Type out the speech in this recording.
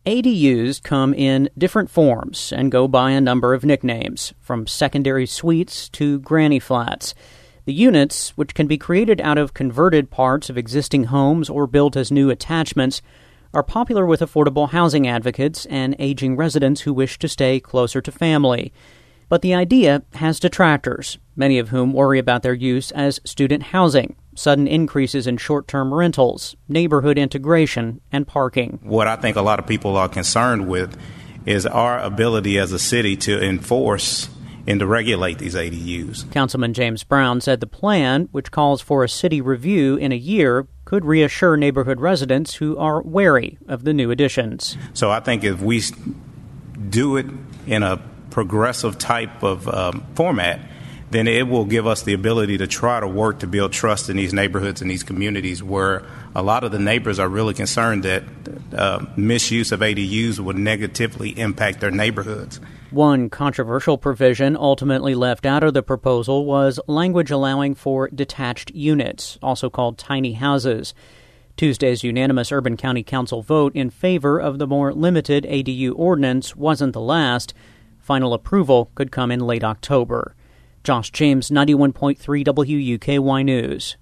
ADUs come in different forms and go by a number of nicknames, from secondary suites to granny flats. The units, which can be created out of converted parts of existing homes or built as new attachments, are popular with affordable housing advocates and aging residents who wish to stay closer to family. But the idea has detractors, many of whom worry about their use as student housing, sudden increases in short-term rentals, neighborhood integration, and parking. What I think a lot of people are concerned with is our ability as a city to enforce and to regulate these ADUs. Councilman James Brown said the plan, which calls for a city review in a year, could reassure neighborhood residents who are wary of the new additions. So I think if we do it in a progressive type of format, then it will give us the ability to try to work to build trust in these neighborhoods and these communities where a lot of the neighbors are really concerned that misuse of ADUs would negatively impact their neighborhoods. One controversial provision ultimately left out of the proposal was language allowing for detached units, also called tiny houses. Tuesday's unanimous Urban County Council vote in favor of the more limited ADU ordinance wasn't the last. Final approval could come in late October. Josh James, 91.3 WUKY News.